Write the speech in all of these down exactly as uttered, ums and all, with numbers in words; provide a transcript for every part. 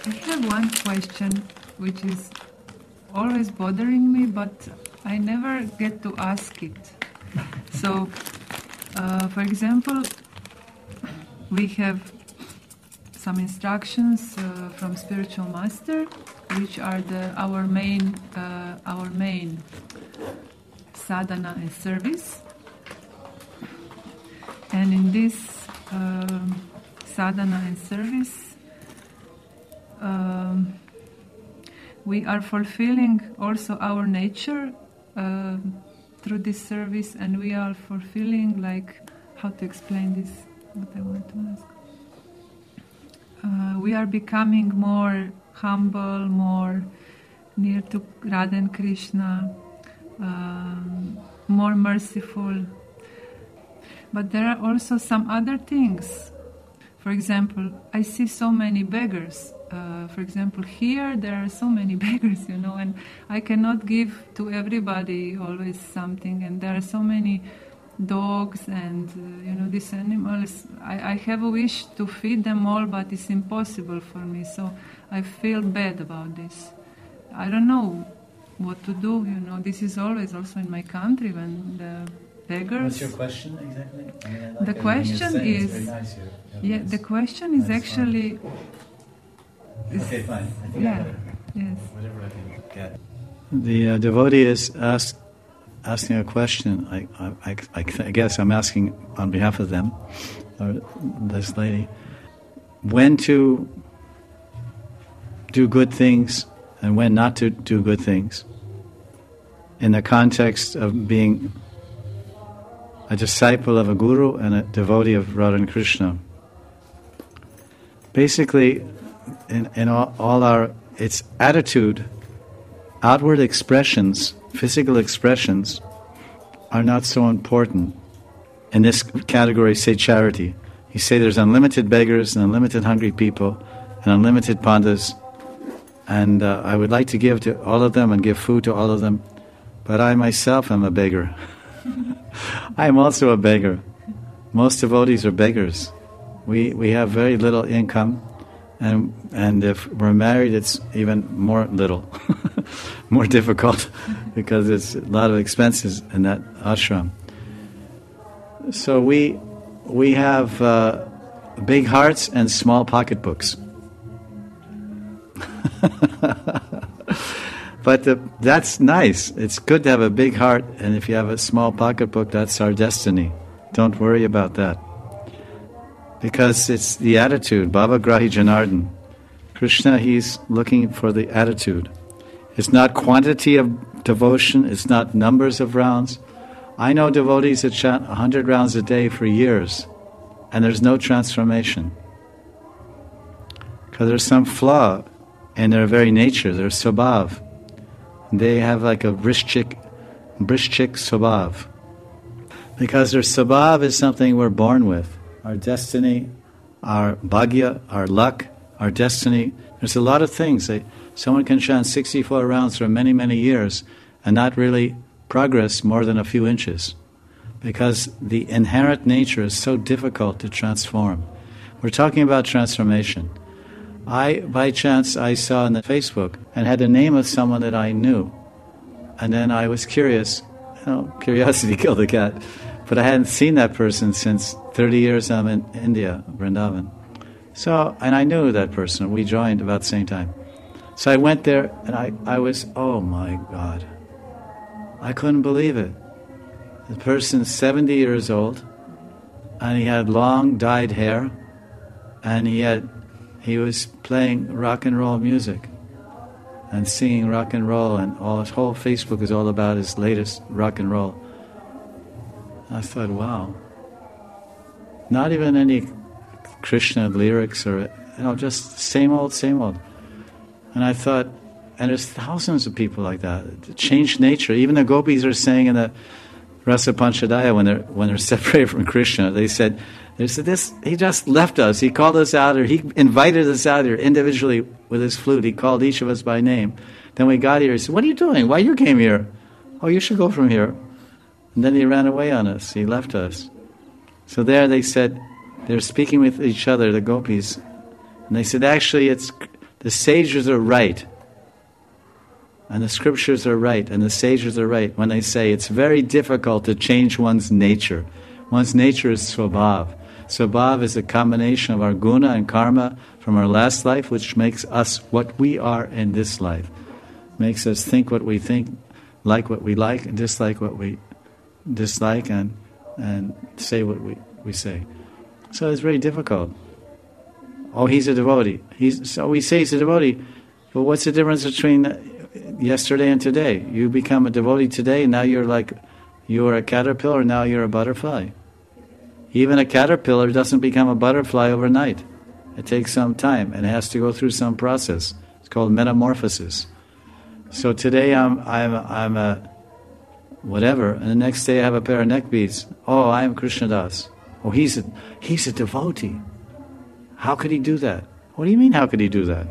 I have one question which is always bothering me, but I never get to ask it. So, uh, for example, we have some instructions uh, from spiritual master, which are the our main uh, our main sadhana and service. And in this um, sadhana and service, um, we are fulfilling also our nature uh, through this service, and we are fulfilling, like, how to explain this, what I want to ask. Uh, we are becoming more humble, more near to Radha and Krishna, um, more merciful. But there are also some other things. For example, I see so many beggars. Uh, for example, here there are so many beggars, you know, and I cannot give to everybody always something. And there are so many dogs and, uh, you know, these animals. I, I have a wish to feed them all, but it's impossible for me. So I feel bad about this. I don't know what to do, you know. This is always also in my country when the beggars... What's your question exactly? I mean, I like the question is... It's very nice here. Yeah, nice. the question is That's actually... Is, okay, fine. I think yeah, I got it. yes. Whatever I can get. The uh, devotee is ask, asking a question. I, I, I, I guess I'm asking on behalf of them, or this lady. When to do good things and when not to do good things in the context of being a disciple of a guru and a devotee of Radha and Krishna. Basically, in, in all, all our, its attitude, outward expressions, physical expressions, are not so important. In this category, say charity. You say there's unlimited beggars and unlimited hungry people and unlimited pandas, and uh, I would like to give to all of them and give food to all of them, but I myself am a beggar. I am also a beggar. Most devotees are beggars. We we have very little income, and and if we're married, it's even more little, more difficult, because it's a lot of expenses in that ashram. So we we have uh, big hearts and small pocketbooks. But the, that's nice. It's good to have a big heart, and if you have a small pocketbook, that's our destiny. Don't worry about that. Because it's the attitude. Bhava Grahi Janardhan. Krishna, he's looking for the attitude. It's not quantity of devotion. It's not numbers of rounds. I know devotees that chant one hundred rounds a day for years, and there's no transformation. Because there's some flaw in their very nature, their swabhav. They have like a vrishchik, vrishchik swabhav. Because their swabhav is something we're born with. Our destiny, our bhagya, our luck, our destiny. There's a lot of things. They, someone can chant sixty-four rounds for many, many years and not really progress more than a few inches. Because the inherent nature is so difficult to transform. We're talking about transformation. I, by chance, I saw on the Facebook and had the name of someone that I knew. And then I was curious. You know, curiosity killed the cat. But I hadn't seen that person since thirty years I'm in India, Vrindavan. So, and I knew that person. We joined about the same time. So I went there and I, I was, oh my God. I couldn't believe it. The person's seventy years old and he had long dyed hair and he had He was playing rock and roll music and singing rock and roll, and all his whole Facebook is all about his latest rock and roll. I thought, wow. Not even any Krishna lyrics or, you know, just same old, same old. And I thought, and there's thousands of people like that. Changed nature. Even the gopis are saying in the Rasa Panchadaya when they're when they're separated from Krishna, they said, They said, this, he just left us. He called us out here. He invited us out here individually with his flute. He called each of us by name. Then we got here. He said, what are you doing? Why you came here? Oh, you should go from here. And then he ran away on us. He left us. So there they said, they're speaking with each other, the gopis. And they said, actually, it's the sages are right. And the scriptures are right, and the sages are right when they say it's very difficult to change one's nature. One's nature is svabhav. Svabhav is a combination of our guna and karma from our last life, which makes us what we are in this life. Makes us think what we think, like what we like, and dislike what we dislike, and and say what we, we say. So it's very difficult. Oh, he's a devotee. He's so we say he's a devotee, but what's the difference between yesterday and today? You become a devotee today, and now you're like, you're a caterpillar, now you're a butterfly. Even a caterpillar doesn't become a butterfly overnight. It takes some time, and it has to go through some process. It's called metamorphosis. So today I'm I'm I'm a whatever, and the next day I have a pair of neck beads. Oh, I am Krishnadas. Oh, he's a he's a devotee. How could he do that? What do you mean, how could he do that?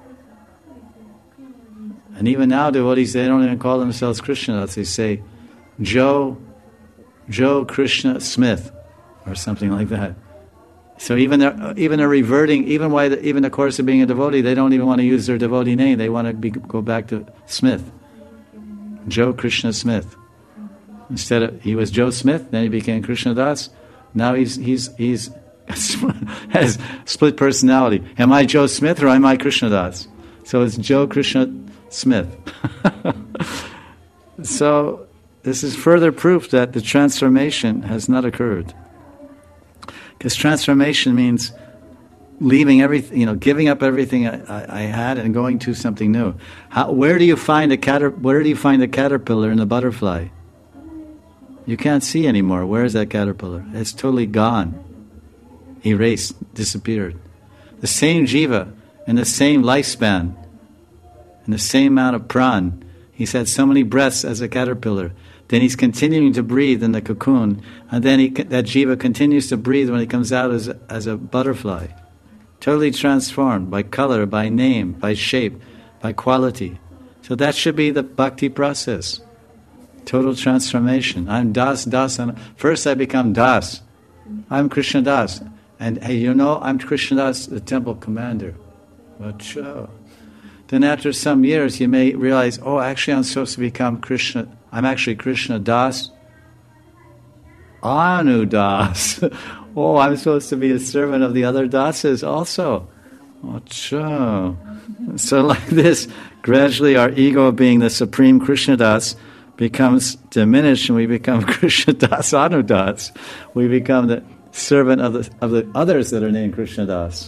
And even now, devotees, they don't even call themselves Krishnadas. They say, Joe, Joe Krishna Smith, or something like that. So even they're, even they're reverting, even why the, even the course of being a devotee, they don't even want to use their devotee name. They want to be, go back to Smith, Joe Krishna Smith. Instead of, he was Joe Smith, then he became Krishnadas. Now he's he's he's has split personality. Am I Joe Smith or am I Krishnadas? So it's Joe Krishna Smith. So this is further proof that the transformation has not occurred. Because transformation means leaving everything, you know, giving up everything I, I, I had and going to something new. How, where do you find a cater, Where do you find a caterpillar and a butterfly? You can't see anymore. Where is that caterpillar? It's totally gone, erased, disappeared. The same jiva in the same lifespan, in the same amount of pran, he's had so many breaths as a caterpillar. Then he's continuing to breathe in the cocoon, and then he, that jiva continues to breathe when he comes out as a, as a butterfly. Totally transformed by color, by name, by shape, by quality. So that should be the bhakti process. Total transformation. I'm Das, Das. And first I become Das. I'm Krishna Das. And hey, you know, I'm Krishna Das, the temple commander. Vacha. Then after some years you may realize, oh, actually I'm supposed to become Krishna. I'm actually Krishna Das. Anu Das. Oh, I'm supposed to be a servant of the other dasas also. Vacha. So like this, gradually our ego of being the supreme Krishna Das becomes diminished, and we become Krishna Das, Anu Das. We become the servant of the of the others that are named Krishna Das.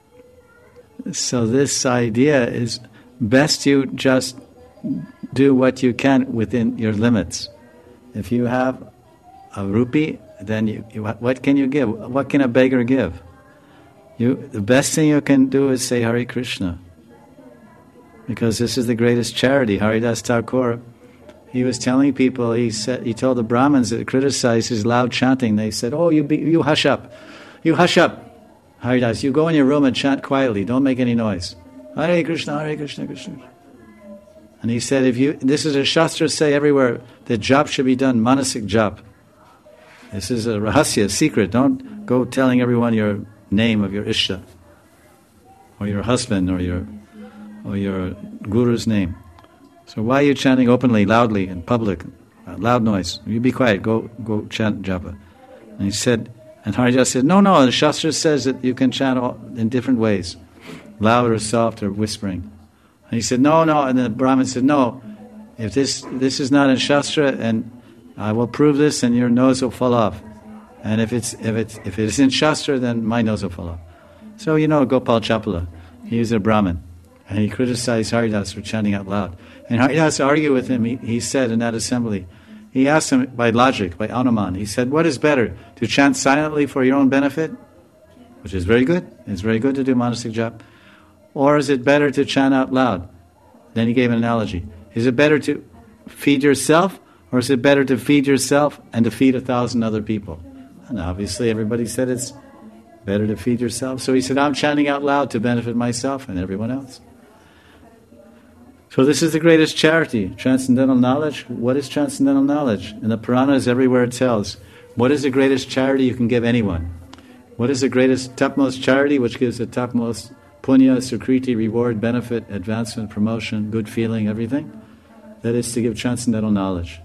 So this idea is best you just do what you can within your limits. If you have a rupee, then you, you what can you give? What can a beggar give? You the best thing you can do is say Hare Krishna, because this is the greatest charity. Haridas Thakur, he was telling people, he said, he told the Brahmins that criticized his loud chanting. They said, "Oh, you be, you hush up, you hush up, Haridas. You go in your room and chant quietly. Don't make any noise. Hare Krishna, Hare Krishna, Krishna." And he said, "If you, this is a shastra say everywhere that jap should be done, manasik jap. This is a rahasya, a secret. Don't go telling everyone your name of your ishta, or your husband, or your, or your guru's name. So why are you chanting openly, loudly, in public, uh, loud noise? You be quiet. Go, go chant japa." And he said, and Haridas said, "No, no. The shastra says that you can chant all, in different ways, loud or soft or whispering." And he said, "No, no." And the Brahmin said, "No. If this this is not in shastra, and I will prove this, and your nose will fall off. And if it's if it's if it's in shastra, then my nose will fall off." So you know Gopal Chapala, he was a Brahmin, and he criticized Haridas for chanting out loud. And Haridas argued with him. He, he said in that assembly, he asked him by logic, by Anuman, he said, "What is better, to chant silently for your own benefit, which is very good, it's very good to do manasik jap, or is it better to chant out loud?" Then he gave an analogy. Is it better to feed yourself, or is it better to feed yourself and to feed a thousand other people? And obviously everybody said it's better to feed yourself. So he said, "I'm chanting out loud to benefit myself and everyone else." So this is the greatest charity, transcendental knowledge. What is transcendental knowledge? In the Puranas, everywhere it tells, what is the greatest charity you can give anyone? What is the greatest, topmost charity which gives the topmost punya, sukriti, reward, benefit, advancement, promotion, good feeling, everything. That is to give transcendental knowledge.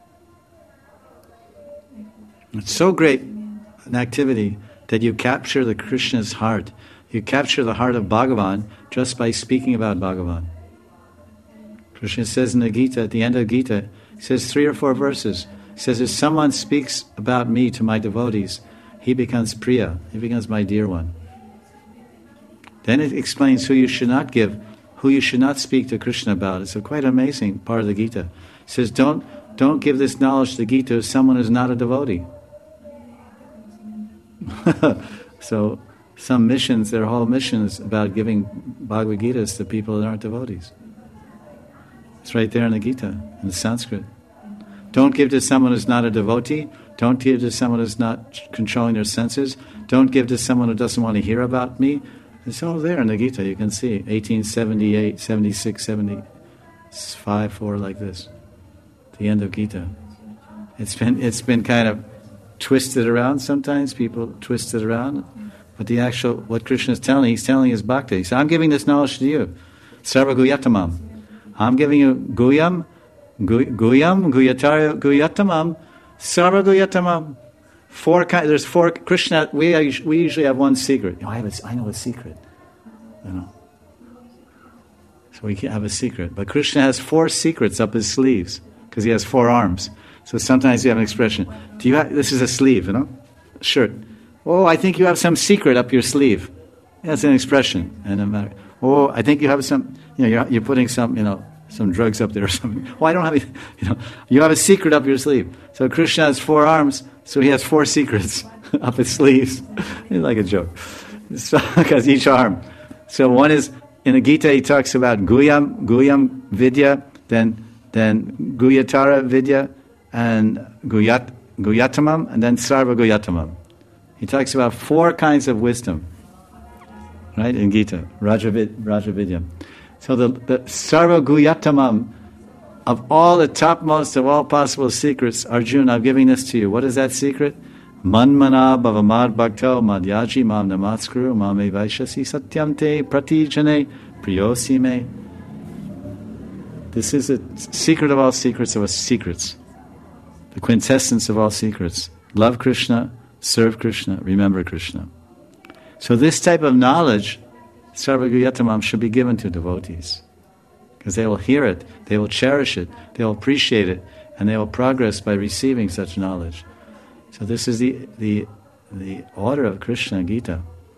It's so great an activity that you capture the Krishna's heart. You capture the heart of Bhagavan just by speaking about Bhagavan. Krishna says in the Gita, at the end of Gita, he says three or four verses. He says, if someone speaks about me to my devotees, he becomes Priya, he becomes my dear one. Then it explains who you should not give, who you should not speak to Krishna about. It's a quite amazing part of the Gita. It says, don't, don't give this knowledge to the Gita to someone who's not a devotee. So, some missions, their whole mission is about giving Bhagavad Gitas to people that aren't devotees. It's right there in the Gita, in the Sanskrit. Don't give to someone who's not a devotee. Don't give to someone who's not controlling their senses. Don't give to someone who doesn't want to hear about me. It's all there in the Gita, you can see. eighteen seventy-eight, seventy-six, seventy-five, four, like this. The end of Gita. It's been, it's been kind of twisted around sometimes. People twist it around. But the actual, what Krishna is telling, he's telling his bhakti. He said, I'm giving this knowledge to you. Sarva Guyatamam. I'm giving you Guyam, gu, Guyam, Guyatara, Guyatamam, Sarva Guyatamam. Four kind, there's four, Krishna, we we usually have one secret. You know, I, have a, I know a secret. You know. So we can't have a secret. But Krishna has four secrets up his sleeves, because he has four arms. So sometimes you have an expression. Do you have, this is a sleeve, you know, shirt. Oh, I think you have some secret up your sleeve. That's an expression. And a matter. Oh, I think you have some, you know, you're, you're putting some, you know, some drugs up there or something. Oh, I don't have, any, you know, you have a secret up your sleeve. So Krishna has four arms, so he has four secrets up his sleeves. It's like a joke. So, because each arm. So one is, in the Gita he talks about Guyam, Guyam Vidya, then then Guyatara Vidya, and Guyat, Guyatamam, and then Sarva Guyatamam. He talks about four kinds of wisdom, right, in Gita, Rajavid, Rajavidya. So the, the Sarva Guyatamam, of all the topmost of all possible secrets, Arjuna, I'm giving this to you. What is that secret? Manmana bhavamad bhakto madhyaji mam namatskuru mame vaishasi satyam te pratijane priyosi me. This is a secret of all secrets of all secrets. The quintessence of all secrets. Love Krishna, serve Krishna, remember Krishna. So this type of knowledge, Sarva Guyatamam, should be given to devotees. Because they will hear it, they will cherish it, they will appreciate it, and they will progress by receiving such knowledge. So this is the the, the order of Krishna Gita.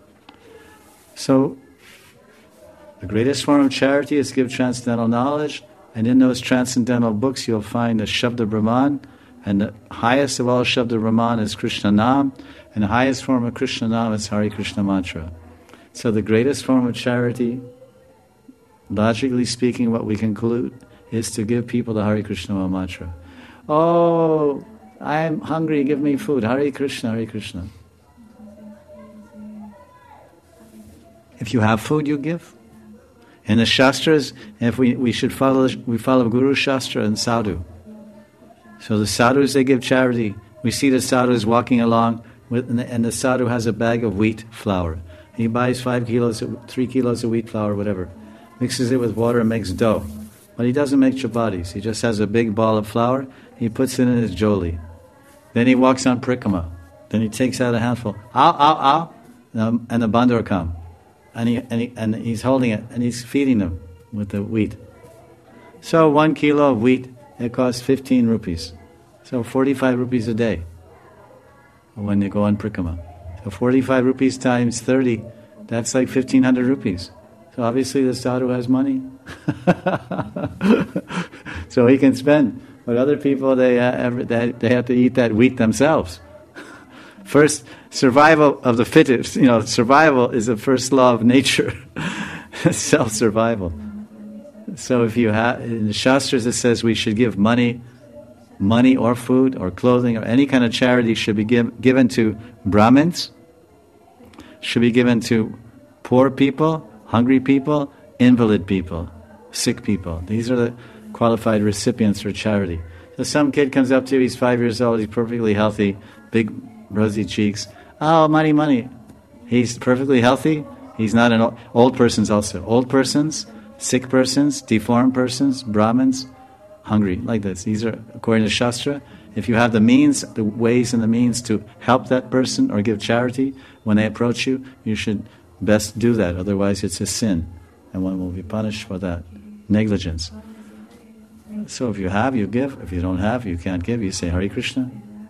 So, the greatest form of charity is to give transcendental knowledge, and in those transcendental books you'll find the Shabda Brahman, and the highest of all Shabda Brahman is Krishna Nam, and the highest form of Krishna Nam is Hare Krishna Mantra. So the greatest form of charity, logically speaking, what we conclude, is to give people the Hare Krishna Mantra. Oh, I'm hungry, give me food. Hare Krishna, Hare Krishna. If you have food, you give. In the Shastras, if we, we should follow, we follow Guru Shastra and Sadhu. So the sadhus, they give charity. We see the sadhus walking along, with, and, the, and the sadhu has a bag of wheat flour. He buys five kilos, of, three kilos of wheat flour, whatever, mixes it with water and makes dough. But he doesn't make chapatis. He just has a big ball of flour. He puts it in his joli. Then he walks on Prikrama. Then he takes out a handful. Ow, ow, ow, and the bandar come, and he and he and he's holding it and he's feeding them with the wheat. So one kilo of wheat, it costs fifteen rupees. So forty-five rupees a day when you go on Prikrama. So forty-five rupees times thirty, that's like fifteen hundred rupees. So obviously the sadhu has money. So he can spend. But other people, they, uh, they they have to eat that wheat themselves. First, survival of the fittest. You know, survival is the first law of nature. Self-survival. So if you have, in the Shastras it says we should give money, money or food or clothing or any kind of charity should be give, given to Brahmins, should be given to poor people, hungry people, invalid people, sick people. These are the qualified recipients for charity. So some kid comes up to you, he's five years old, he's perfectly healthy, big rosy cheeks. Oh, money, money. He's perfectly healthy, He's not an old, old persons also. Old persons, sick persons, deformed persons, Brahmins, hungry, like this. These are, according to Shastra, if you have the means, the ways and the means to help that person or give charity, when they approach you, you should best do that. Otherwise it's a sin, and one will be punished for that. Negligence. So if you have, you give. If you don't have, you can't give. You say Hare Krishna.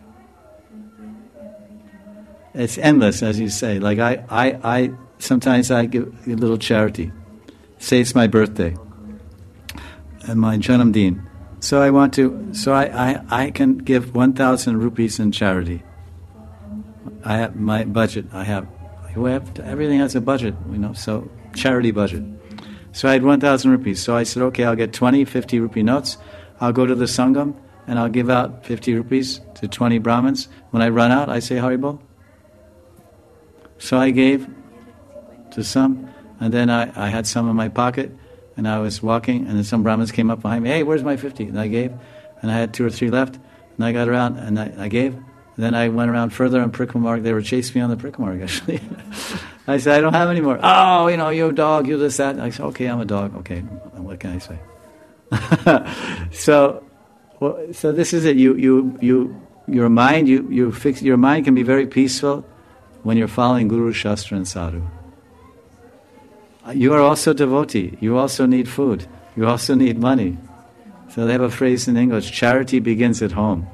It's endless, as you say. Like I, I, I sometimes I give a little charity. Say it's my birthday and my Janamdin. So I want to. So I, I, I can give one thousand rupees in charity. I have my budget. I have. We have everything has a budget, you know. So charity budget. So I had one thousand rupees. So I said, okay, I'll get twenty, fifty rupee notes. I'll go to the Sangam and I'll give out fifty rupees to twenty Brahmins. When I run out, I say Haribol. So I gave to some, and then I, I had some in my pocket, and I was walking, and then some Brahmins came up behind me, hey, where's my fifty? And I gave, and I had two or three left, and I got around, and I, I gave. And then I went around further on Prikmamarg. They were chasing me on the Prikmamarg, actually. I said, I don't have any more. Oh, you know, you're a dog, you're this, that. I said, okay, I'm a dog. Okay, what can I say? so, well, so this is it. You, you, you, your mind, you, you fix. Your mind can be very peaceful when you're following Guru, Shastra, and Sadhu. You are also devotee. You also need food. You also need money. So they have a phrase in English: charity begins at home.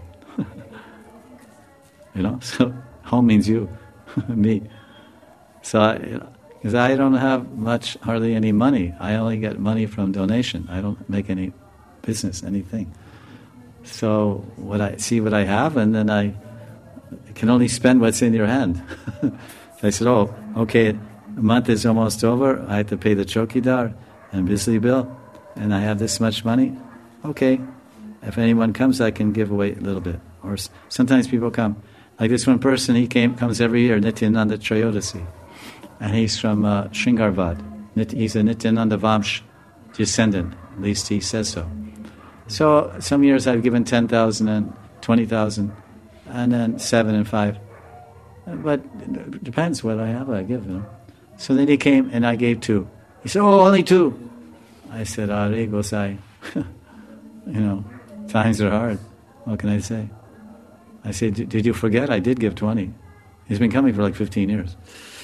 You know, so home means you, me. So, because I, you know, I don't have much, hardly any money. I only get money from donation. I don't make any business, anything. So, what I see what I have, and then I can only spend what's in your hand. I said, oh, okay, a month is almost over. I have to pay the chokidar and Bisli bill, and I have this much money. Okay, if anyone comes, I can give away a little bit. Or sometimes people come. Like this one person, he came comes every year, Nityananda Trayodasi. And he's from uh, Shringarvad. He's a Nityananda Vamsh descendant, at least he says so. So some years I've given ten thousand and twenty thousand, and then seven and five. But it depends what I have, I give, you know. So then he came and I gave two. He said, oh, only two. I said, Are Gosai. You know, times are hard. What can I say? I said, did you forget? I did give twenty. He's been coming for like fifteen years.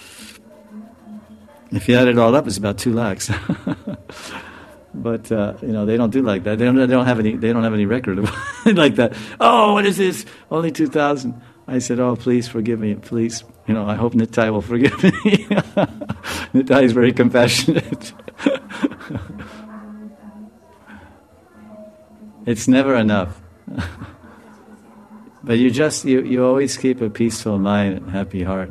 If you add it all up, it's about two lakhs. But uh, you know, they don't do like that. They don't. They don't have any. They don't have any record of like that. Oh, what is this? Only two thousand. I said, oh, please forgive me, please. You know, I hope Nitai will forgive me. Nitai is very compassionate. It's never enough. But you just, you, you always keep a peaceful mind and happy heart.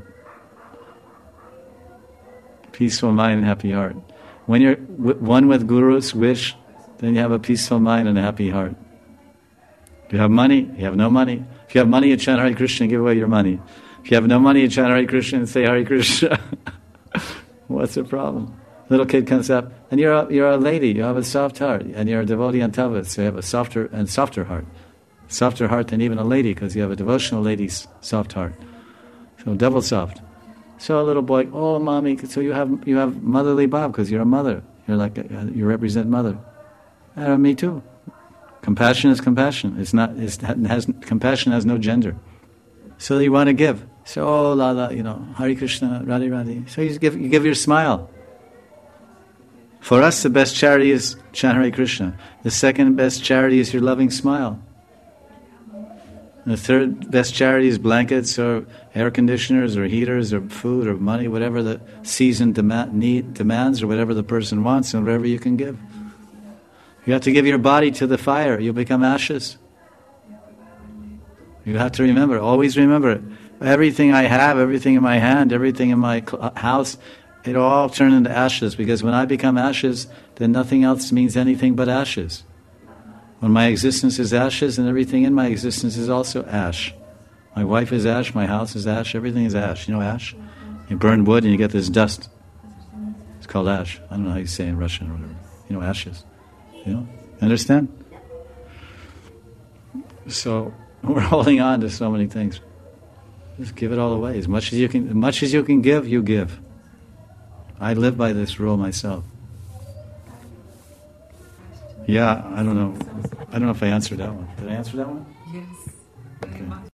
Peaceful mind and happy heart. When you're w- one with Guru's wish, then you have a peaceful mind and a happy heart. If you have money, you have no money. If you have money, you chant Hare Krishna and give away your money. If you have no money, you chant Hare Krishna and say Hare Krishna. What's the problem? Little kid comes up, and you're a, you're a lady, you have a soft heart, and you're a devotee on top of it, so you have a softer and softer heart. Softer heart than even a lady, because you have a devotional lady's soft heart. So double soft. So a little boy, oh, mommy, so you have you have motherly bhav because you're a mother. You're like a, you represent mother. And me too. Compassion is compassion. It's not. It's, it has compassion has no gender. So you want to give. So oh la la, you know, Hare Krishna, Radhe Radhe. So you give you give your smile. For us, the best charity is chant Hare Krishna. The second best charity is your loving smile. The third best charity is blankets or air conditioners or heaters or food or money, whatever the season demand, need demands or whatever the person wants and whatever you can give. You have to give your body to the fire. You'll become ashes. You have to remember, always remember, everything I have, everything in my hand, everything in my cl- house, it all turn into ashes, because when I become ashes, then nothing else means anything but ashes. When my existence is ashes, and everything in my existence is also ash. My wife is ash, my house is ash, everything is ash. You know ash? You burn wood and you get this dust. It's called ash. I don't know how you say it in Russian or whatever. You know, ashes. You know? Understand? So we're holding on to so many things. Just give it all away. As much as you can, as much as you can give, you give. I live by this rule myself. Yeah, I don't know. I don't know if I answered that one. Did I answer that one? Yes, very Okay. much.